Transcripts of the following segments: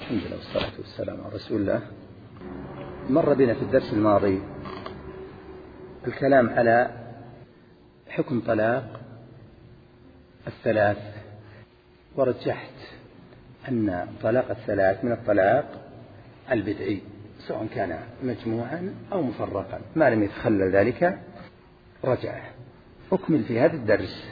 الحمد لله والصلاة والسلام على رسول الله. مر بنا في الدرس الماضي الكلام على حكم طلاق الثلاث، ورجحت أن طلاق الثلاث من الطلاق البدعي سواء كان مجموعا أو مفرقا، ما لم يتخلل ذلك رجعه. أكمل في هذا الدرس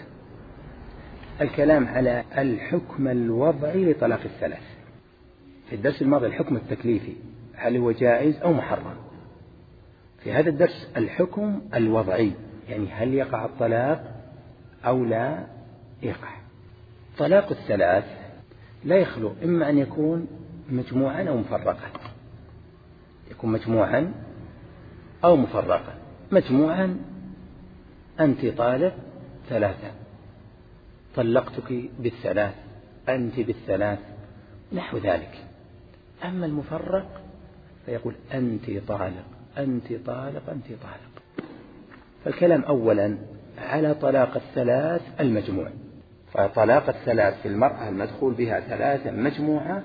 الكلام على الحكم الوضعي لطلاق الثلاث. في الدرس الماضي الحكم التكليفي، هل هو جائز أو محرم. في هذا الدرس الحكم الوضعي، يعني هل يقع الطلاق أو لا يقع. طلاق الثلاث لا يخلو إما أن يكون مجموعا أو مفرقا، يكون مجموعا أو مفرقا. مجموعا: أنت طالق ثلاثة، طلقتك بالثلاث، أنت بالثلاث، نحو ذلك. أما المفرق فيقول أنت طالق، أنت طالق، أنت طالق. فالكلام أولا على طلاق الثلاث المجموع. فطلاق الثلاث في المرأة المدخول بها ثلاثة مجموعة،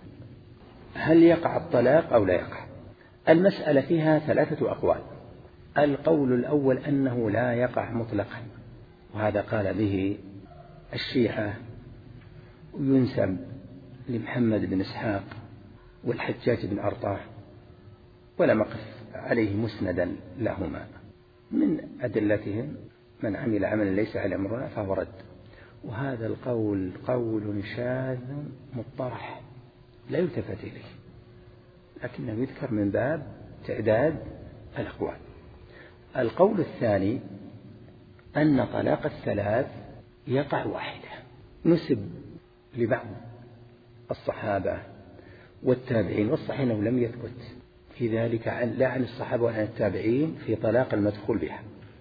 هل يقع الطلاق أو لا يقع؟ المسألة فيها ثلاثة أقوال. القول الأول أنه لا يقع مطلقا، وهذا قال به الشيعة، وينسب لمحمد بن إسحاق والحجاج بن أرطاه، ولم أقف عليه مسندا لهما. من أدلتهم من عمل عملا ليس على أمرنا فهو رد. وهذا القول قول شاذ مطرح لا يلتفت إليه، لكنه يذكر من باب تعداد الأقوال. القول الثاني أن طلاق الثلاث يقع واحدة، نسب لبعض الصحابة والتابعين، والصحيح أنه لم يثبت في ذلك لا عن الصحابة ولا عن التابعين في طلاق المدخول بها.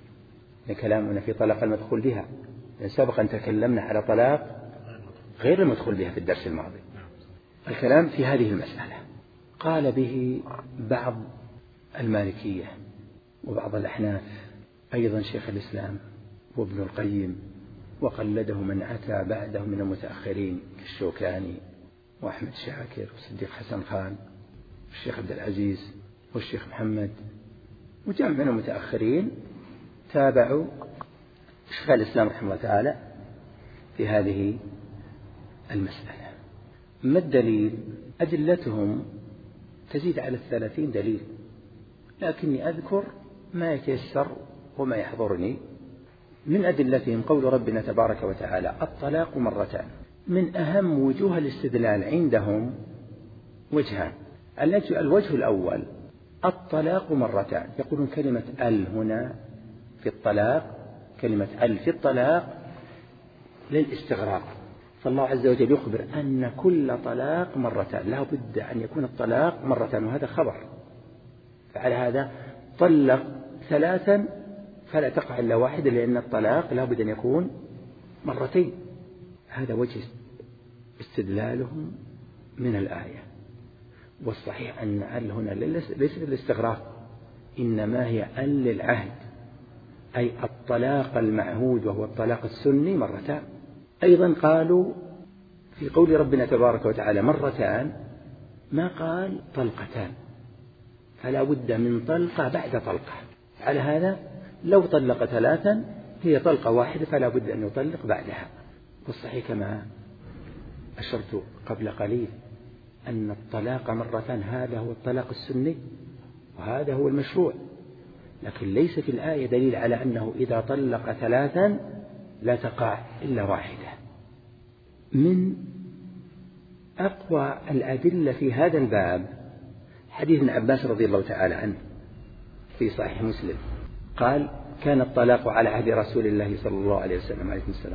كلامنا في طلاق المدخول بها، سبق أن تكلمنا على طلاق غير المدخول بها في الدرس الماضي. الكلام في هذه المسألة قال به بعض المالكية وبعض الأحناف، أيضا شيخ الإسلام وابن القيم، وقلده من أتى بعده من المتأخرين كالشوكاني وأحمد شاكر وصديق حسن خان والشيخ عبد العزيز والشيخ محمد، وجمع من المتأخرين تابعوا شيخ الإسلام رحمه الله تعالى في هذه المسألة. ما الدليل؟ أدلتهم تزيد على 30 دليل، لكني أذكر ما يتيسر وما يحضرني. من أدلتهم قول ربنا تبارك وتعالى: الطلاق مرتان. من أهم وجوه الاستدلال عندهم وجهان. الوجه الأول: الطلاق مرتان. يقولون كلمة ال هنا في الطلاق، كلمة ال في الطلاق للاستغراق، فالله عز وجل يخبر أن كل طلاق مرتان، لا بد أن يكون الطلاق مرتان، وهذا خبر. فعلى هذا طلق ثلاثا فلا تقع إلا واحدة، لأن الطلاق لا بد أن يكون مرتين. هذا وجه استدلالهم من الآية. والصحيح أن ال هنا ليس للاستغراق، إنما هي ال للعهد، أي الطلاق المعهود وهو الطلاق السني مرتان. أيضا قالوا في قول ربنا تبارك وتعالى مرتان ما قال طلقتان، فلا بد من طلقة بعد طلقة. على هذا لو طلق ثلاثا هي طلقة واحدة، فلا بد أن يطلق بعدها. والصحيح كما أشرت قبل قليل أن الطلاق مرتان هذا هو الطلاق السني، وهذا هو المشروع، لكن ليس في الآية دليل على أنه إذا طلق ثلاثا لا تقع إلا واحدة. من أقوى الأدلة في هذا الباب حديث ابن عباس رضي الله تعالى عنه في صحيح مسلم، قال: كان الطلاق على عهد رسول الله صلى الله عليه وسلم عليه السلام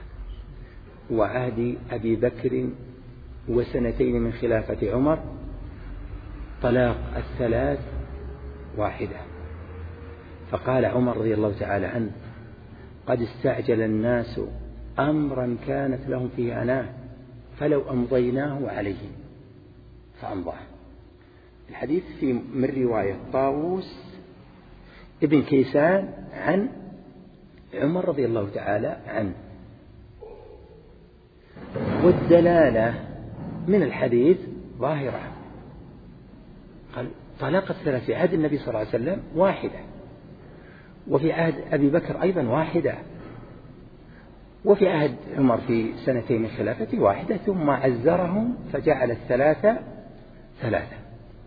وعهد أبي بكر وسنتين من خلافة عمر، طلاق الثلاث واحدة. فقال عمر رضي الله تعالى عنه: قد استعجل الناس أمرا كانت لهم فيه أناه، فلو أمضيناه عليهم فأمضاه. الحديث من رواية طاووس ابن كيسان عن عمر رضي الله تعالى عنه. والدلالة من الحديث ظاهرة. قال طلاق الثلاث في عهد النبي صلى الله عليه وسلم واحدة، وفي عهد أبي بكر أيضا واحدة، وفي عهد عمر في سنتين من خلافته واحدة، ثم عزرهم فجعل الثلاثة ثلاثة.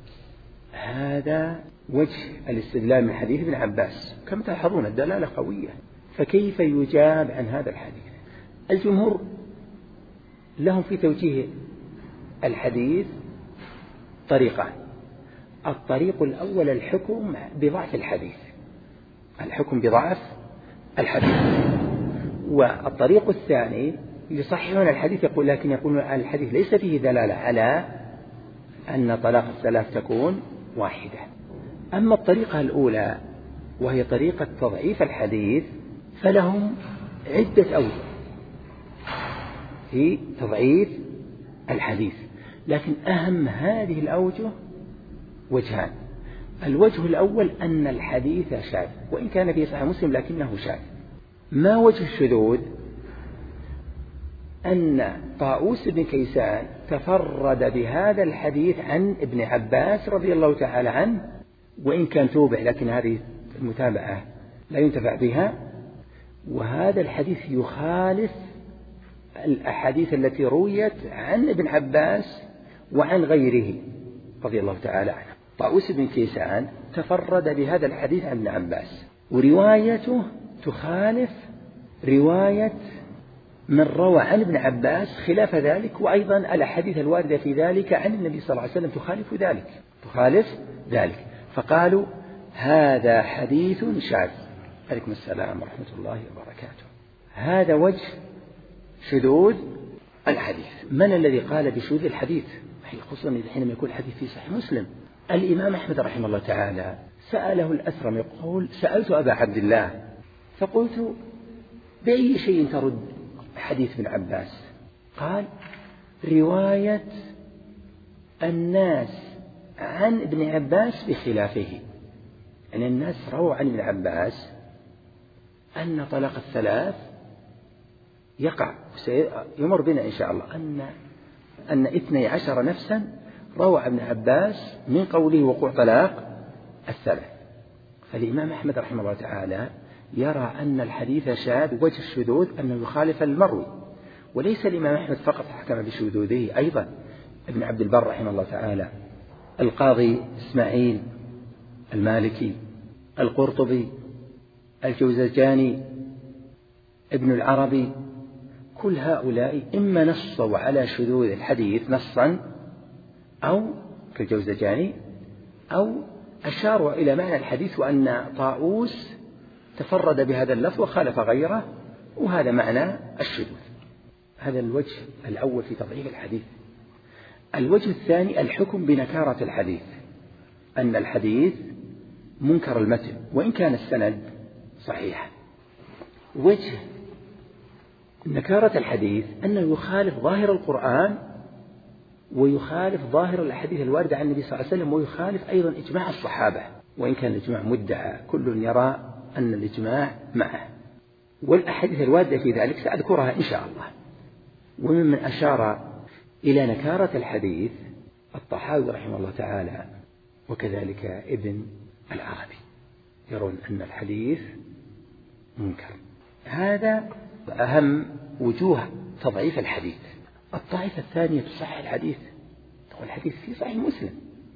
هذا وجه الاستدلال من حديث ابن عباس. كما تلاحظون الدلالة قوية، فكيف يجاب عن هذا الحديث؟ الجمهور لهم في توجيه الحديث طريقان. الطريق الأول الحكم بضعف الحديث، الحكم بضعف الحديث. والطريق الثاني يصححون الحديث، لكن يقولون الحديث ليس فيه دلالة على أن طلاق الثلاث تكون واحدة. أما الطريقة الأولى وهي طريقة تضعيف الحديث فلهم عدة أوجه في تضعيف الحديث، لكن أهم هذه الأوجه وجهان. الوجه الأول أن الحديث شاذ، وإن كان في صحيح مسلم لكنه شاذ. ما وجه الشذوذ؟ أن طاووس بن كيسان تفرد بهذا الحديث عن ابن عباس رضي الله تعالى عنه، وإن كان توبع لكن هذه المتابعة لا ينتفع بها، وهذا الحديث يخالف الأحاديث التي رويت عن ابن عباس وعن غيره رضي الله تعالى عنه. طاووس بن كيسان تفرد بهذا الحديث عن ابن عباس، وروايته تخالف رواية من روى عن ابن عباس خلاف ذلك، وأيضا الأحاديث الواردة في ذلك عن النبي صلى الله عليه وسلم تخالف ذلك، فقالوا هذا حديث شاذ. عليكم السلام ورحمة الله وبركاته. هذا وجه شذوذ الحديث. من الذي قال بشذوذ الحديث؟ خصوصا حينما يكون الحديث في صحيح مسلم. الإمام أحمد رحمه الله تعالى سأله الأثرم يقول سألت أبا عبد الله فقلت بأي شيء ترد حديث ابن عباس؟ قال رواية الناس عن ابن عباس بخلافه، يعني الناس رووا عن ابن عباس أن طلاق الثلاث يقع، سيمر بنا إن شاء الله أن 12 نفسا روى ابن عباس من قوله وقوع طلاق الثلاث. فالإمام أحمد رحمه الله تعالى يرى أن الحديث شاذ، وجه الشذوذ أنه يخالف المروي. وليس الإمام أحمد فقط حكم بشذوذه، أيضا ابن عبد البر رحمه الله تعالى، القاضي إسماعيل المالكي، القرطبي، الجوزجاني، ابن العربي، كل هؤلاء إما نصوا على شذوذ الحديث نصا أو كالجوزجاني، أو أشاروا إلى معنى الحديث وأن طاووس تفرد بهذا اللفظ وخالف غيره، وهذا معنى الشذوذ. هذا الوجه الأول في تضعيف الحديث. الوجه الثاني الحكم بنكارة الحديث، أن الحديث منكر المتن وإن كان السند صحيح. وجه نكارة الحديث أنه يخالف ظاهر القرآن ويخالف ظاهر الأحاديث الواردة عن النبي صلى الله عليه وسلم، ويخالف أيضا إجماع الصحابة، وإن كان الإجماع مدعى كل يرى أن الإجماع معه، والأحاديث الواردة في ذلك سأذكرها إن شاء الله. وممن أشار إلى نكارة الحديث الطحاوي رحمه الله تعالى، وكذلك ابن العربي، يرون أن الحديث منكر. هذا أهم وجوه تضعيف الحديث. الطائفة الثانية تصحح الحديث، تقول الحديث في صحيح مسلم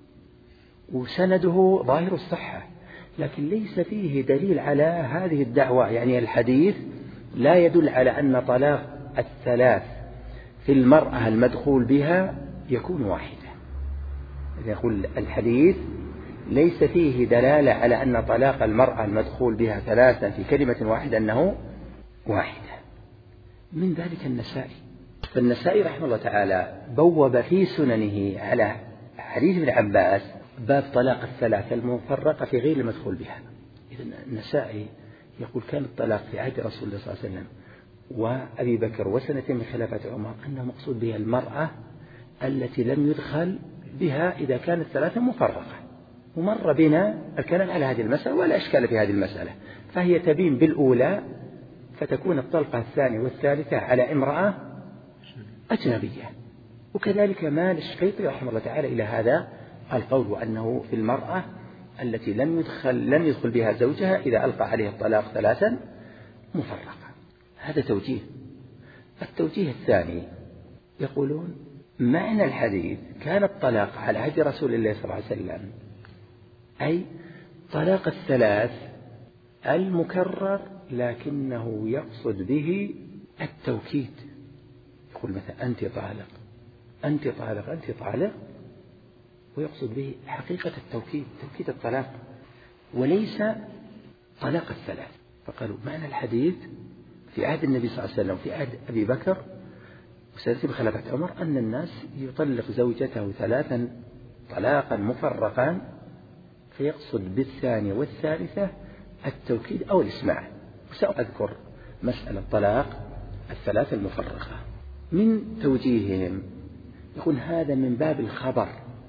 وسنده ظاهر الصحة، لكن ليس فيه دليل على هذه الدعوة، يعني الحديث لا يدل على أن طلاق الثلاث في المرأة المدخول بها يكون واحدة. يقول الحديث ليس فيه دلالة على أن طلاق المرأة المدخول بها ثلاثا في كلمة واحدة أنه واحدة. من ذلك النسائي، فالنسائي رحمه الله تعالى بوب في سننه على حديث ابن عباس باب طلاق الثلاثة المفرقة في غير المدخول بها. إذن النسائي يقول كان الطلاق في عهد رسول الله صلى الله عليه وسلم وأبي بكر وسنتين من خلافة عمر أنه مقصود بها المرأة التي لم يدخل بها إذا كانت ثلاثة مفرقة، ومر بنا الكلام على هذه المسألة ولا إشكال في هذه المسألة، فهي تبين بالأولى فتكون الطلقة الثانية والثالثة على امرأة أجنبية، وكذلك مال الشقيقي رحمه الله تعالى إلى هذا القول، وأنه في المرأة التي لم يدخل بها زوجها إذا ألقى عليها الطلاق 3 مفرقة. هذا توجيه. التوجيه الثاني يقولون معنى الحديث كان الطلاق على عهد رسول الله صلى الله عليه وسلم أي طلاق 3 المكرر، لكنه يقصد به التوكيد. يقول مثلا أنت طالق أنت طالق أنت طالق، ويقصد به حقيقة التوكيد، توكيد الطلاق، وليس طلاق 3. فقالوا معنى الحديث في عهد النبي صلى الله عليه وسلم في عهد أبي بكر وسيأتي بخلافة عمر أن الناس يطلق زوجته 3 طلاقا مفرقا، فيقصد بالثانية والثالثة التوكيد أو الإسماع. وسأذكر مسألة طلاق 3 المفرقة. من توجيههم يكون هذا من باب الخبر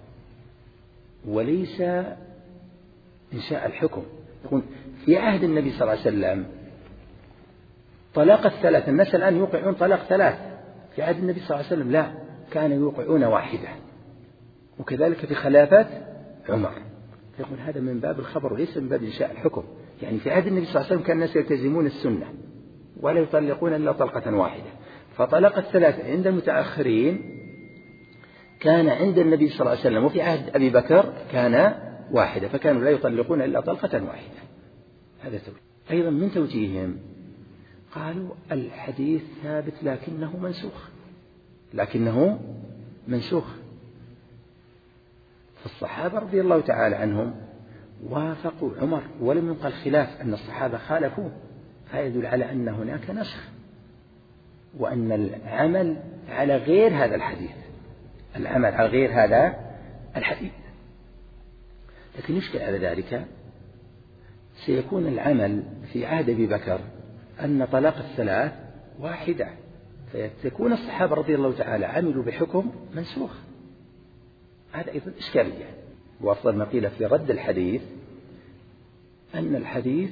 وليس إنشاء الحكم. يكون في عهد النبي صلى الله عليه وسلم طلاق 3، الناس الآن يوقعون طلاق 3، في عهد النبي صلى الله عليه وسلم لا، كانوا يوقعون 1. وكذلك في خلافة عمر. يقول هذا من باب الخبر وليس من باب إنشاء الحكم. يعني في عهد النبي صلى الله عليه وسلم كان الناس يلتزمون السنة ولا يطلقون إلا طلقة واحدة، فطلق 3 عند المتأخرين كان عند النبي صلى الله عليه وسلم وفي عهد أبي بكر كان 1، فكانوا لا يطلقون إلا طلقة واحدة. هذا توجيه. أيضا من توجيههم قالوا الحديث ثابت لكنه منسوخ. فالصحابة رضي الله تعالى عنهم وافقوا عمر ولم ينقل خلاف أن الصحابة خالفوه، فيدل على أن هناك نسخ وأن العمل على غير هذا الحديث. لكن يشكل على ذلك سيكون العمل في عهد أبي بكر أن طلاق 3 واحدة، فيكون الصحابة رضي الله تعالى عملوا بحكم منسوخ. هذا أيضا إشكالية. وأفضل ما قيل في رد الحديث أن الحديث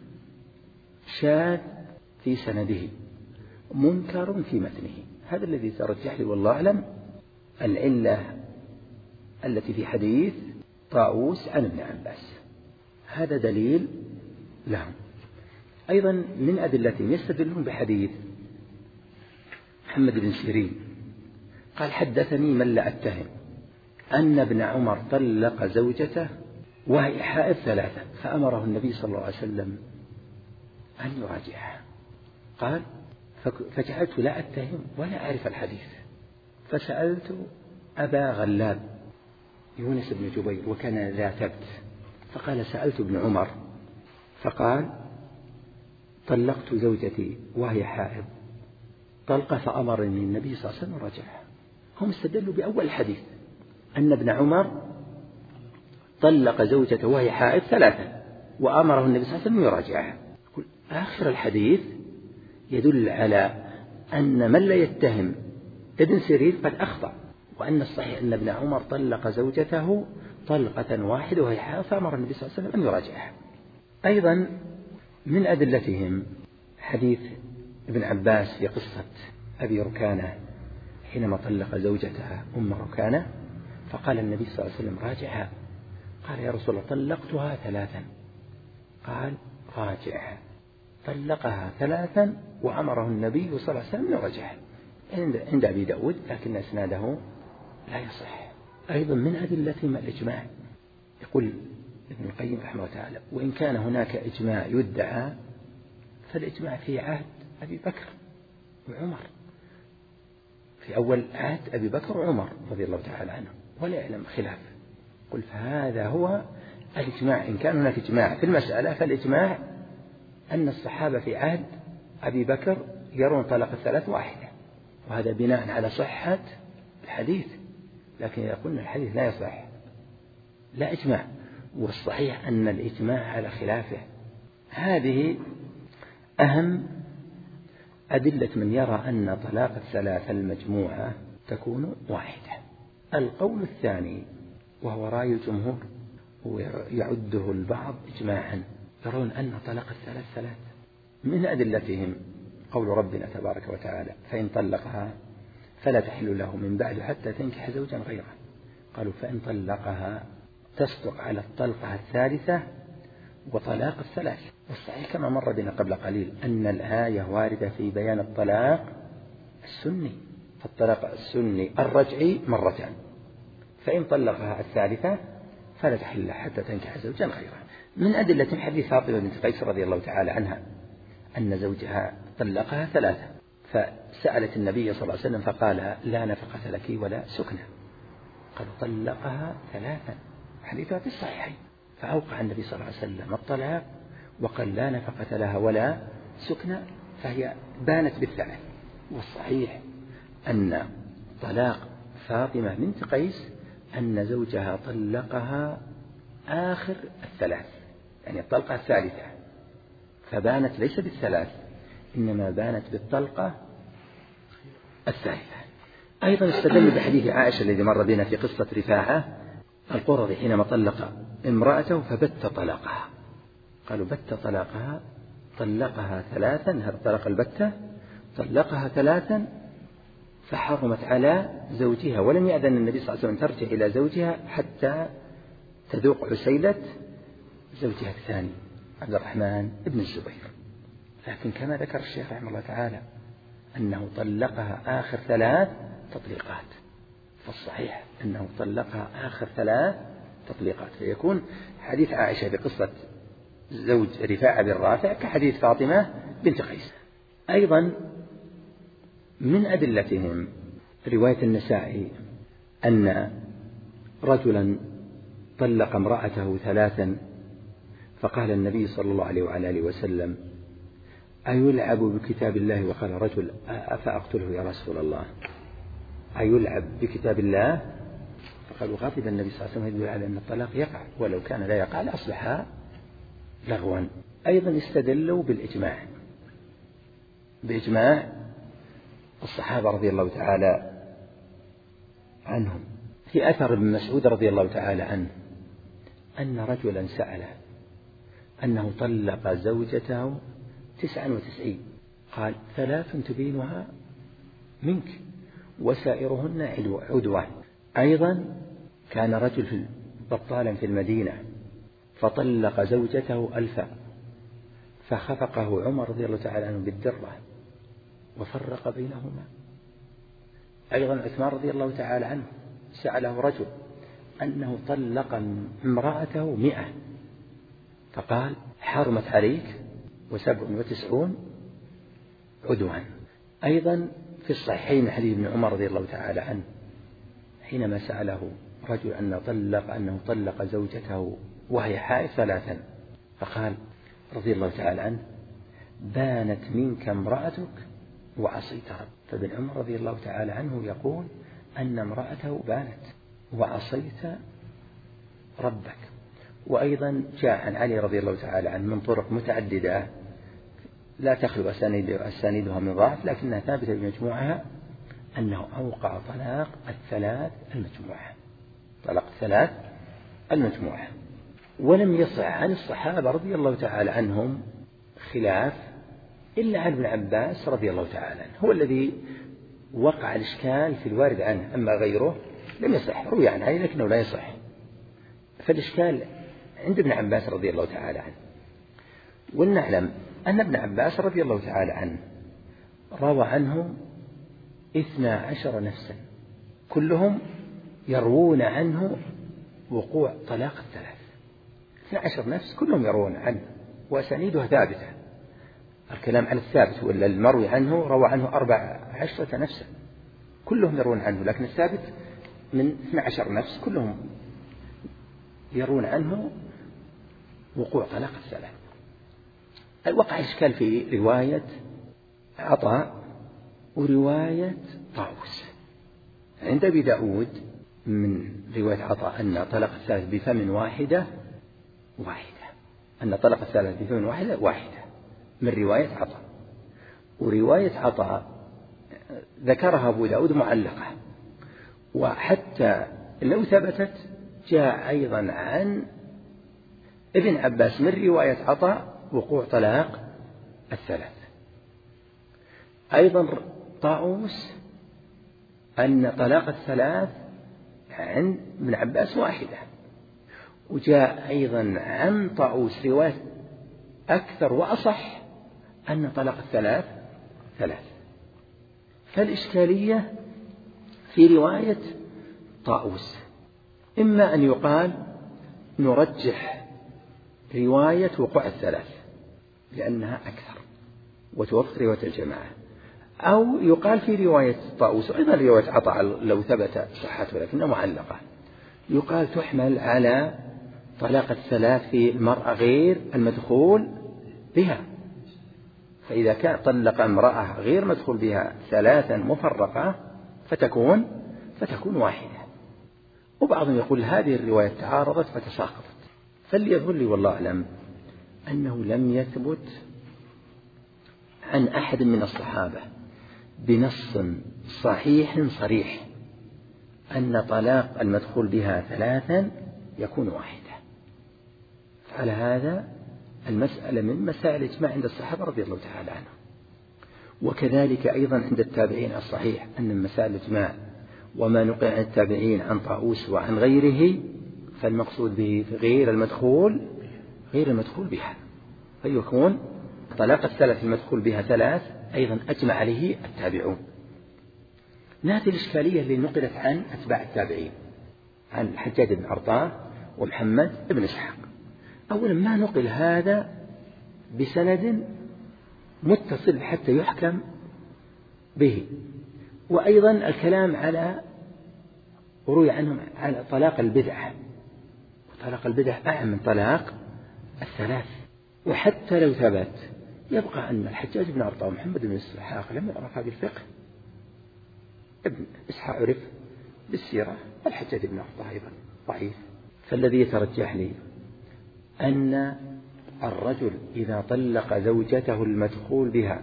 شاذ في سنده منكر في متنه. هذا الذي ترجح لي والله أعلم العلة التي في حديث طاووس عن ابن عباس، هذا دليل لهم. أيضا من أدلتهم يستدلون بحديث محمد بن سيرين قال حدثني من لا أتهم أن ابن عمر طلق زوجته وهي حائض 3، فأمره النبي صلى الله عليه وسلم أن يراجعها. قال فجعلت لا أتهم ولا أعرف الحديث، فسألت أبا غلاب يونس بن جبير وكان ذا ثبت، فقال سألت ابن عمر فقال طلقت زوجتي وهي حائض طلقة، فأمرني النبي صلى الله عليه وسلم رجعها. هم استدلوا بأول الحديث أن ابن عمر طلق زوجته وهي حائض 3 وأمره النبي صلى الله عليه وسلم يراجعها. آخر الحديث يدل على أن من لا يتهم ابن سيرين قد أخطأ، وأن الصحيح أن ابن عمر طلق زوجته طلقة واحدة وهي حائض فأمر النبي صلى الله عليه وسلم أن يراجعها. أيضا من أدلتهم حديث ابن عباس في قصة أبي ركانة حينما طلق زوجتها أم ركانة، فقال النبي صلى الله عليه وسلم راجعها. قال يا رسول الله طلقتها 3، قال راجعها. طلقها 3 وأمره النبي صلى الله عليه وسلم يراجعها. عند أبي داود لكن إسناده لا يصح. أيضا من أدلتهم الإجماع. يقول ابن القيم رحمه الله تعالى وإن كان هناك إجماع يدعى فالإجماع في عهد أبي بكر وعمر، في أول عهد أبي بكر وعمر رضي الله تعالى عنه ولا يعلم خلاف. قل فهذا هو الإجماع. إن كان هناك إجماع في المسألة فالإجماع أن الصحابة في عهد أبي بكر يرون طلاق 3 واحدة، وهذا بناء على صحة الحديث. لكن إذا قلنا الحديث لا يصح لا إجماع، والصحيح أن الإجماع على خلافه. هذه أهم أدلة من يرى أن طلاق 3 المجموعة تكون واحدة. القول الثاني وهو رأي الجمهور ويعده البعض إجماعا، يرون أن طلاق 3 من أدلتهم قول ربنا تبارك وتعالى فإن طلقها فلا تحل له من بعد حتى تنكح زوجا غيره. قالوا فإن طلقها تصدق على الطلقة الثالثة وطلاق الثلاث. والصحيح كما مر بنا قبل قليل أن الآية واردة في بيان الطلاق السني، فالطلاق السني الرجعي مرتان، فإن طلقها الثالثة فلا تحل حتى تنكح زوجا غيره. من أدلة حديث فاطمة بنت قيس رضي الله تعالى عنها أن زوجها طلقها ثلاثة، فسألت النبي صلى الله عليه وسلم فقال لا نفقة لك ولا سكنة. قال طلقها ثلاثا، حديثها في الصحيحين، فأوقع النبي صلى الله عليه وسلم الطلاق وقال لا نفقة لها ولا سكنة، فهي بانت بالثلاث. والصحيح أن طلاق فاطمة بنت قيس أن زوجها طلقها آخر الثلاث، يعني الطلقة الثالثة، فبانت ليس بالثلاث إنما بانت بالطلقة الثالثة. أيضا استدل بحديث عائشة الذي مر بنا في قصة رفاعة القرظي حينما طلق امرأته فبت طلاقها، قالوا بت طلاقها، طلقها ثلاثا، هذا طلق البتة، طلقها ثلاثا فحرمت على زوجها، ولم يأذن النبي صلى الله عليه وسلم ترجع إلى زوجها حتى تذوق عسيلة زوجها الثاني عبد الرحمن بن الزبير. لكن كما ذكر الشيخ رحمه الله تعالى أنه طلقها آخر ثلاث تطليقات، فالصحيح أنه طلقها آخر ثلاث تطليقات، فيكون حديث عائشة بقصة زوج رفاعة بن رافع كحديث فاطمة بنت قيس. أيضا من أدلتهم رواية النسائي أن رجلا طلق امرأته ثلاثا فقال النبي صلى الله عليه وعلى آله وسلم أيلعب بكتاب الله؟ وقال رجل أفأقتله يا رسول الله؟ أيلعب بكتاب الله؟ فقالوا غضب النبي صلى الله عليه وسلم يدل على أن الطلاق يقع، ولو كان لا يقع لأصبح لغوا. أيضا استدلوا بإجماع الصحابة رضي الله تعالى عنهم في أثر ابن مسعود رضي الله تعالى عنه أن رجلا سأله أنه طلق زوجته 99، قال 3 تبينها منك وسائرهن عدوان. أيضا كان رجل بطالا في المدينة فطلق زوجته 1000، فخفقه عمر رضي الله تعالى عنه بالدرة وفرق بينهما. أيضا عثمان رضي الله تعالى عنه سأله رجل أنه طلق امرأته 100، فقال حرمت عليك 97 عدوان. أيضا في الصحيحين حديث ابن عمر رضي الله تعالى عنه حينما سأله رجل أنه طلق زوجته وهي حائض 3، فقال رضي الله تعالى عنه بانت منك امرأتك وعصيت ربك. فابن عمر رضي الله تعالى عنه يقول أن امرأته بانت وعصيت ربك. وأيضا جاء عن علي رضي الله تعالى عنه من طرق متعددة لا تخلو أسانيدها من ضعف لكنها ثابتة بمجموعها أنه أوقع طلاق الثلاث المجموعة. ولم يصح عن الصحابة رضي الله تعالى عنهم خلاف إلا عن ابن عباس رضي الله تعالى عنه، هو الذي وقع الإشكال في الوارد عنه، أما غيره لم يصح، روي عن علي لكنه لا يصح. فالإشكال عند ابن عباس رضي الله تعالى عنه. ولنعلم أن ابن عباس رضي الله تعالى عنه روى عنه 12 نفسا كلهم يروون عنه وقوع طلاق الثلاث. 12 نفس كلهم يروون عنه وأسانيدها ثابتة. الكلام عن الثابت ولا المروي عنه روى عنه 14 نفسا كلهم يروون عنه، لكن الثابت من 12 نفس كلهم يرون عنه وقوع طلاق الثلاث. وقع إشكال في رواية عطاء ورواية طاووس. عند أبي داود من رواية عطاء أن طلاق الثالث بفم واحدة، أن طلاق الثالث بفم واحدة من رواية عطاء. ورواية عطاء ذكرها أبو داود معلقة، وحتى لو ثبتت جاء أيضا عن ابن عباس من رواية عطاء وقوع طلاق الثلاث. أيضا طاووس أن طلاق الثلاث عند ابن عباس واحدة، وجاء أيضا عن طاووس رواية أكثر وأصح أن طلاق الثلاث ثلاث. فالإشكالية في رواية طاووس، إما أن يقال نرجح رواية وقوع الثلاث لأنها أكثر وتوفر رواية الجماعة، أو يقال في رواية طاووس أيضا رواية عطاء لو ثبت صحته لكنها معلقة، يقال تحمل على طلاق الثلاث في المرأة غير المدخول بها، فإذا كان طلق امرأة غير مدخول بها ثلاثا مفرقة فتكون واحدة. وبعضهم يقول هذه الرواية تعارضت فتساقطت. فاللي يظهر لي والله أعلم أنه لم يثبت عن أحد من الصحابة بنص صحيح صريح أن طلاق المدخول بها ثلاثا يكون واحدة. فعلى هذا المسألة من مسائل الإجماع عند الصحابة رضي الله تعالى عنهم، وكذلك أيضا عند التابعين الصحيح أن من مسائل الإجماع وما نقل عن التابعين عن طاووس وعن غيره فالمقصود به غير المدخول بها، فيكون طلاق الثلاث المدخول بها ثلاث أيضا أجمع عليه التابعون. نأتي الإشكالية اللي نقلت عن أتباع التابعين عن الحجاج بن أرطاة ومحمد بن إسحاق. أولا ما نقل هذا بسند متصل حتى يحكم به، وأيضا الكلام على روي عنهم على طلاق البدعة، وطلاق البدعة أعم من طلاق الثلاث. وحتى لو ثبت يبقى أن الحجاج بن أرطاة ومحمد بن إسحاق لم يعرف بالفقه، ابن إسحاق عرف بالسيرة، الحجاج بن أرطاة أيضا ضعيف. فالذي يترجح لي أن الرجل إذا طلق زوجته المدخول بها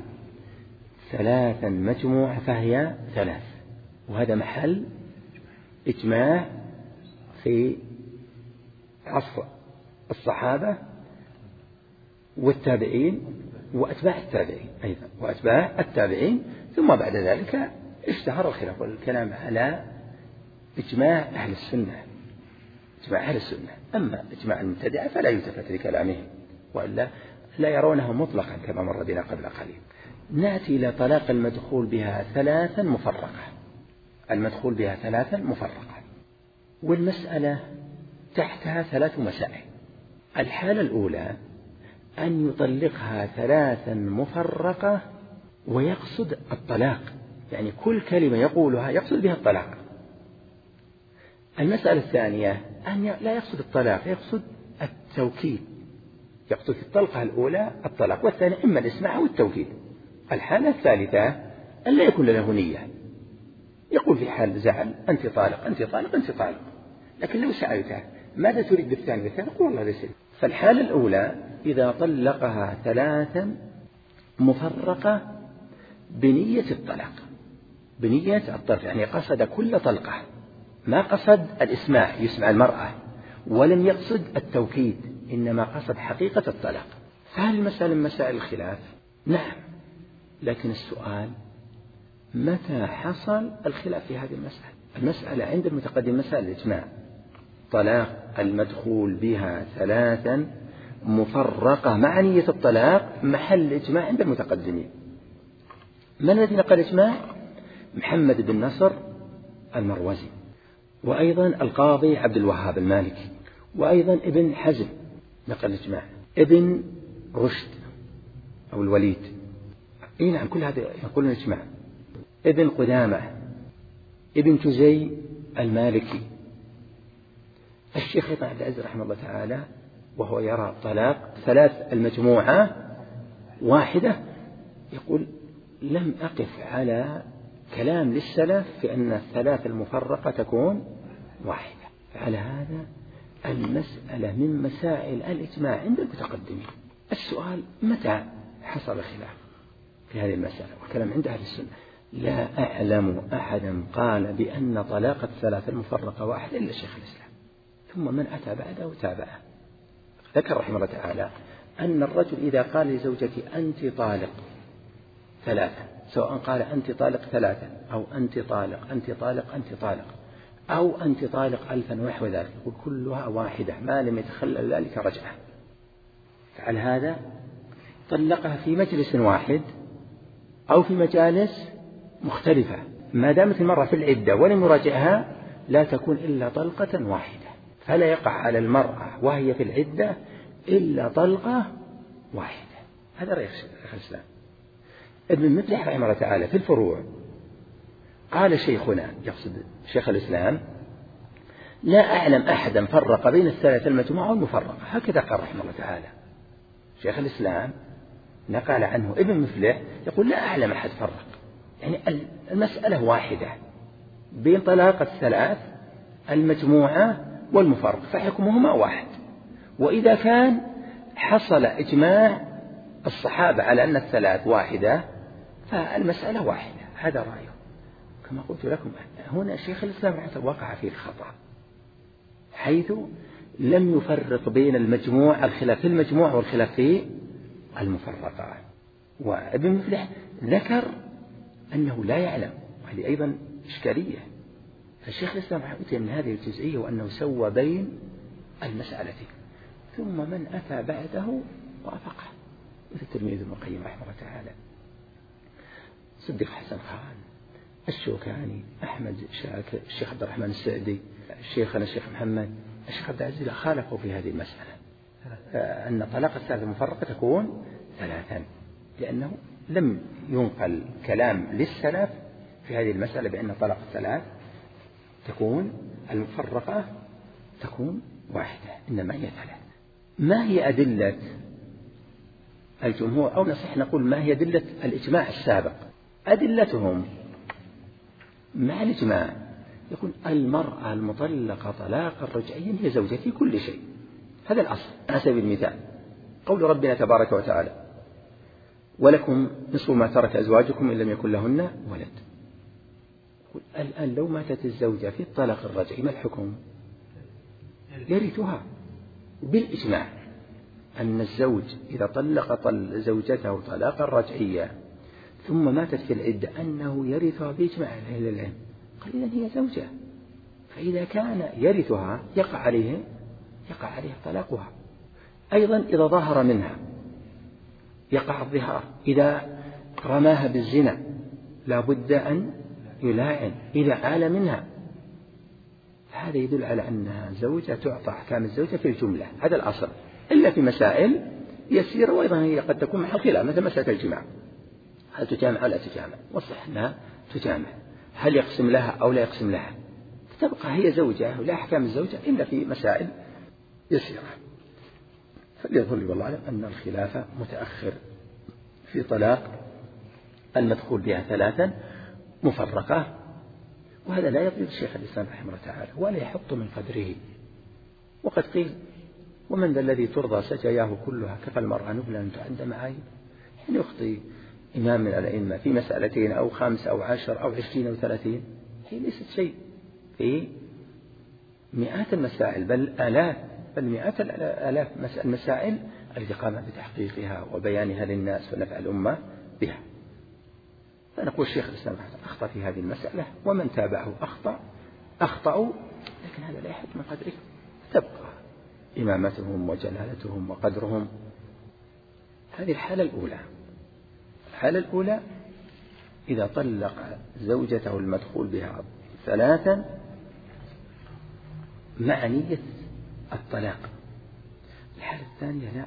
ثلاثا مجموعة فهي ثلاث، وهذا محل إجماع في عصر الصحابة والتابعين وأتباع التابعين أيضا وأتباع التابعين. ثم بعد ذلك اشتهر الخلاف والكلام على إجماع أهل السنة، إجماع أهل السنة. أما إجماع المبتدعة فلا يلتفت لكلامهم، وإلا لا يرونه مطلقا كما مر بنا قبل قليل. نأتي إلى طلاق المدخول بها ثلاثا مفرقة، المدخول بها ثلاثا مفرقة، والمسألة تحتها ثلاث مسائل. الحالة الأولى أن يطلقها ثلاثا مفرقة ويقصد الطلاق، يعني كل كلمة يقولها يقصد بها الطلاق. المسألة الثانية أن لا يقصد الطلاق، يقصد التوكيد، يقصد في الطلقة الأولى الطلاق، والثانية إما الإسماع أو التوكيد. الحالة الثالثة أن لا يكون له نية، يقول في حال زعل أنت طالق أنت طالق أنت طالق، لكن لو سألته ماذا تريد بالثاني والثالث يقول والله ليس. فالحالة الأولى إذا طلقها ثلاثا مفرقة بنية الطلاق، بنية الطلاق يعني قصد كل طلقة، ما قصد الإسماع يسمع المرأة، ولم يقصد التوكيد إنما قصد حقيقة الطلاق. فهل المسألة من مسائل الخلاف؟ نعم، لكن السؤال متى حصل الخلاف في هذه المسألة؟ المسألة عند المتقدم مسائل الإجماع، طلاق المدخول بها ثلاثا مفرقة مع نية الطلاق محل إجماع عند المتقدمين. من الذي نقل إجماع؟ محمد بن نصر المروزي، وأيضا القاضي عبد الوهاب المالكي، وأيضا ابن حزم نقل إجماع، ابن رشد أو الوليد، نعم كل هذا يقولون إجماع، ابن قدامة، ابن جزي المالكي، الشيخ عبد العزيز رحمه الله تعالى وهو يرى طلاق ثلاث المجموعة واحدة، يقول لم أقف على كلام للسلف في أن الثلاث المفرقة تكون واحدة. فعلى هذا المسألة من مسائل الإجماع عند المتقدمين. السؤال متى حصل الخلاف في هذه المسألة؟ والكلام عند أهل السنة لا أعلم أحدا قال بأن طلاق الثلاث المفرقة واحدة إلا شيخ الإسلام، ثم من أتى بعده وتابعه. ذكر رحمه الله تعالى أن الرجل إذا قال لزوجته أنت طالق ثلاثة سواء قال أنت طالق 3 أو أنت طالق أنت طالق أنت طالق أو أنت طالق 1000 ونحو ذلك، يقول كلها واحدة ما لم يتخلل ذلك رجعة. فعلى هذا طلقها في مجلس واحد أو في مجالس مختلفة، ما دامت المرأة في العدة ولم يراجعها لا تكون إلا طلقة واحدة، فلا يقع على المرأة وهي في العدة إلا طلقة واحدة. هذا رأي شيخ الإسلام. ابن مفلح رحمه الله تعالى في الفروع قال شيخنا، يقصد شيخ الإسلام، لا أعلم أحدا فرق بين الثلاث المجموعة والمفرقة. هكذا قال رحمه الله تعالى شيخ الإسلام، نقل عنه ابن مفلح يقول لا أعلم أحد فرق، يعني المسألة واحدة بين طلاق الثلاث المجموعة والمفرق فحكمهما واحد. وإذا كان حصل إجماع الصحابة على أن الثلاث واحدة فالمسألة واحدة. هذا رأيه. كما قلت لكم هنا شيخ الإسلام وقع فيه الخطأ، حيث لم يفرق بين المجموع، الخلاف في المجموع والخلاف في المفرقة. وابن مفلح ذكر أنه لا يعلم، وهذه أيضا إشكالية. فالشيخ الإسلام أتي من هذه الجزئية وأنه سوى بين المسألتين، ثم من أتى بعده وافقه مثل التلميذ ابن القيم رحمه الله تعالى، صديق حسن خان، الشوكاني، أحمد شاكر، الشيخ عبد الرحمن السعدي، شيخنا الشيخ محمد، الشيخ عبد العزيز خالفوا في هذه المسألة أن طلاق الثلاث المفرقة تكون 3، لأنه لم ينقل كلام للسلف في هذه المسألة بأن طلاق الثلاث تكون المفرقة تكون واحدة، إنما هي 3. ما هي أدلة الجمهور، أو نصح نقول ما هي أدلة الإجماع السابق؟ أدلتهم مع الإجماع يقول المرأة المطلقة طلاقا رجعيا هي زوجة في كل شيء. هذا الأصل. على سبيل المثال قول ربنا تبارك وتعالى ولكم نصف ما ترك أزواجكم إن لم يكن لهن ولد. الآن لو ماتت الزوجة في الطلاق الرجعي ما الحكم؟ يرثها بالإجماع، أن الزوج إذا طلق زوجته طلاقا رجعيا ثم ماتت في العدة أنه يرثها بإجماع أهل العلم. قال إذن هي زوجة، فإذا كان يرثها يقع عليه طلاقها. أيضا إذا ظهر منها يقع الظهار، إذا رماها بالزنا لا بد أن يلاعن، إذا عال منها. هذا يدل على أنها زوجة تعطى أحكام الزوجة في الجملة، هذا الأصل، إلا في مسائل يسيرة، وأيضا هي قد تكون محل خلاف مثل مسألة الجماع، هل تجامع أو لا تجامع، والصح أنها تجامع، هل يقسم لها أو لا يقسم لها، تبقى هي زوجة ولا أحكام الزوجة إلا في مسائل يسيرة. فليظهر لي والله أعلم أن الخلاف متأخر في طلاق المدخول بها 3 مفرقة، وهذا لا يضرب الشيخ الإسلام رحمه الله تعالى ولا يحط من قدره. وقد قيل ومن ذا الذي ترضى سجاياه كلها كفى المرأة نبلا أن تعد معايب. يعني يخطي إمام من الأئمة في مسألتين أو 5 أو 10 أو 20 أو 30، هي ليست شيء في مئات المسائل بل آلاف بل مئات الآلاف المسائل التي قام بتحقيقها وبيانها للناس ونفع الأمة بها. فنقول الشيخ الإسلام أخطأ في هذه المسألة، ومن تابعه أخطأوا، لكن هذا لا يحد من قدره، تبقى إمامتهم وجلالتهم وقدرهم. هذه الحالة الأولى. الحالة الأولى إذا طلق زوجته المدخول بها 3 مع نية الطلاق. الحالة الثانية لا،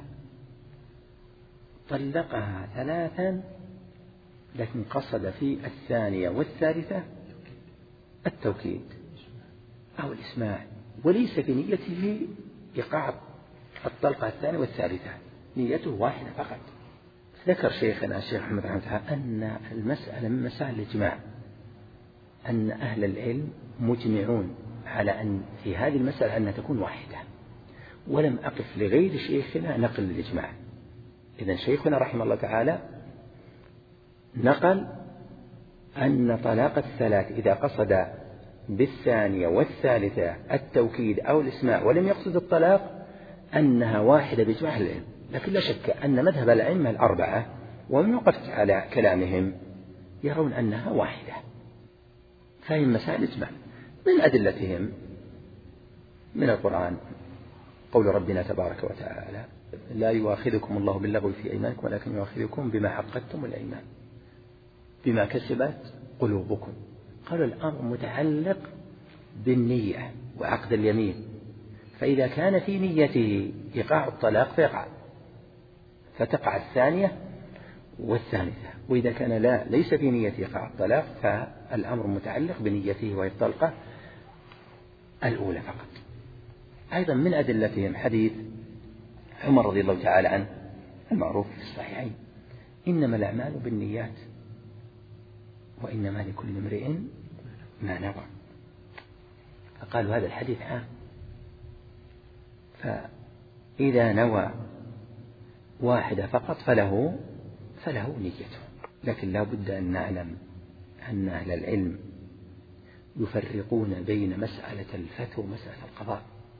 طلقها 3 لكن قصد في الثانية والثالثة التوكيد أو الإسماع، وليس في نيته إيقاع الطلقة الثانية والثالثة، نيته واحدة فقط. ذكر شيخنا الشيخ محمد رحمه الله أن المسألة من مسائل الإجماع، أن أهل العلم مجمعون على أن في هذه المسألة أنها تكون واحدة، ولم أقف لغير شيخنا نقل الإجماع. إذن شيخنا رحمه الله تعالى نقل أن طلاق 3 إذا قصد بالثانية والثالثة التوكيد أو الإسماع ولم يقصد الطلاق أنها واحدة بإجماع العلم. لكن لا شك أن مذهب الأئمة 4 ومن وقفت على كلامهم يرون أنها واحدة، فهي مسائل إجماع. من أدلتهم من القرآن قول ربنا تبارك وتعالى: لا يؤاخذكم الله باللغو في أيمانكم ولكن يؤاخذكم بما عقدتم الأيمان بما كسبت قلوبكم. قالوا الأمر متعلق بالنية وعقد اليمين، فإذا كان في نيته إيقاع الطلاق فتقع الثانية والثالثة، وإذا كان ليس في نية إيقاع الطلاق فالأمر متعلق بنيته وهي الطلقة الأولى فقط. أيضا من أدلتهم حديث عمر رضي الله تعالى عنه المعروف في الصحيحين: إنما الأعمال بالنيات وإنما لكل امرئ ما نوى. فقالوا هذا الحديث عام، فإذا نوى واحدة فقط فله نيته. لكن لا بد أن نعلم أن أهل العلم يفرقون بين مسألة الفتوى ومسألة القضاء.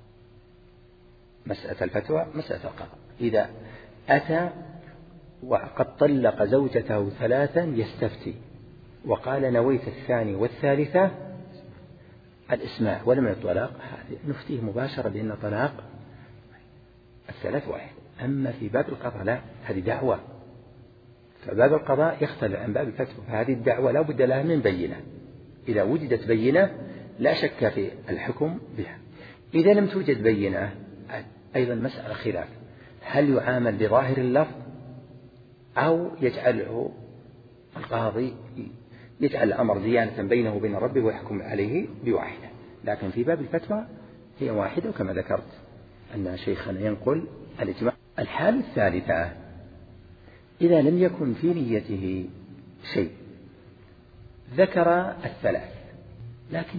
مسألة الفتوى مسألة القضاء، إذا أتى وقد طلق زوجته 3 يستفتي وقال نويت الثاني والثالثة الإسماع ولم يطلق، نفتيه مباشرة بأن طلاق الثلاث واحد. أما في باب القضاء لا، هذه دعوة، فباب القضاء يختلف عن باب الفتوى، فهذه الدعوة لا بد لها من بينة. إذا وجدت بينة لا شك في الحكم بها. إذا لم توجد بينة أيضا مسألة خلاف، هل يعامل بظاهر اللفظ أو يجعله القاضي يجعل الأمر ديانة بينه وبين ربه ويحكم عليه بواحدة. لكن في باب الفتوى هي واحدة، وكما ذكرت أن شيخنا ينقل الإجماع. الحالة الثالثة: إذا لم يكن في نيته شيء، ذكر الثلاث، لكن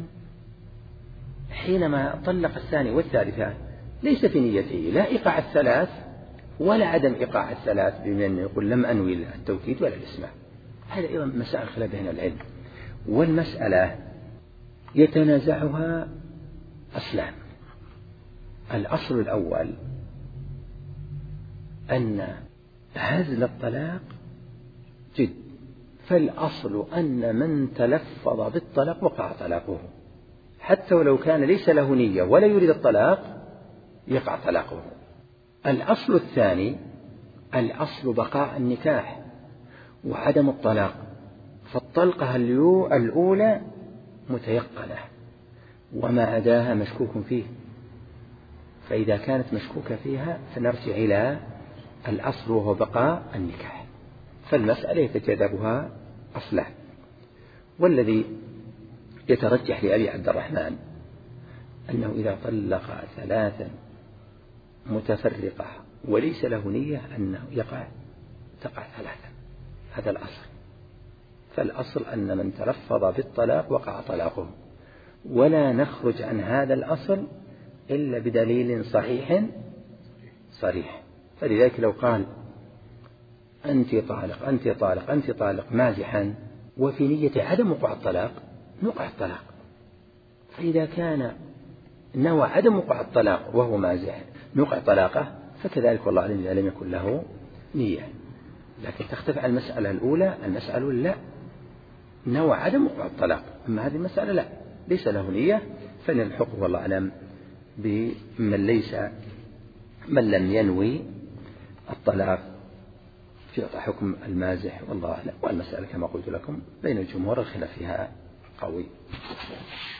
حينما طلق الثاني والثالثة ليس في نيته لا إيقاع الثلاث ولا عدم إيقاع الثلاث، بمن يقول لم أنوي التوكيد ولا الإسماع. هذا أيضا مسائل خلاف بين العلم، والمسألة يتنازعها أصلان. الأصل الأول أن هزل الطلاق جد، فالأصل أن من تلفظ بالطلاق وقع طلاقه، حتى ولو كان ليس له نية ولا يريد الطلاق يقع طلاقه. الأصل الثاني الأصل بقاء النكاح وعدم الطلاق، فالطلقة الأولى متيقنة وما عداها مشكوك فيه، فإذا كانت مشكوكة فيها فنرجع إلى الأصل وهو بقاء النكاح. فالمسألة يتجاذبها أصلان، والذي يترجح لأبي عبد الرحمن أنه إذا طلق 3 متفرقة وليس له نية أنه تقع 3، هذا الأصل. فالأصل أن من تلفظ بالطلاق وقع طلاقه، ولا نخرج عن هذا الأصل إلا بدليل صريح. فلذلك لو قال أنت طالق أنت طالق أنت طالق مازحا وفي نية عدم وقوع الطلاق نقع الطلاق، فإذا كان نوى عدم وقوع الطلاق وهو مازح نقع طلاقه، فكذلك والله أعلم إذا لم يكن له نية. لكن تختلف عن المسألة الأولى. المسألة لا، نوى عدم وقوع الطلاق، أما هذه المسألة لا، ليس له نية، فنلحقه والله أعلم من لم ينوي الطلاق في حكم المازح والله أعلم. والمسألة كما قلت لكم بين الجمهور الخلاف فيها قوي.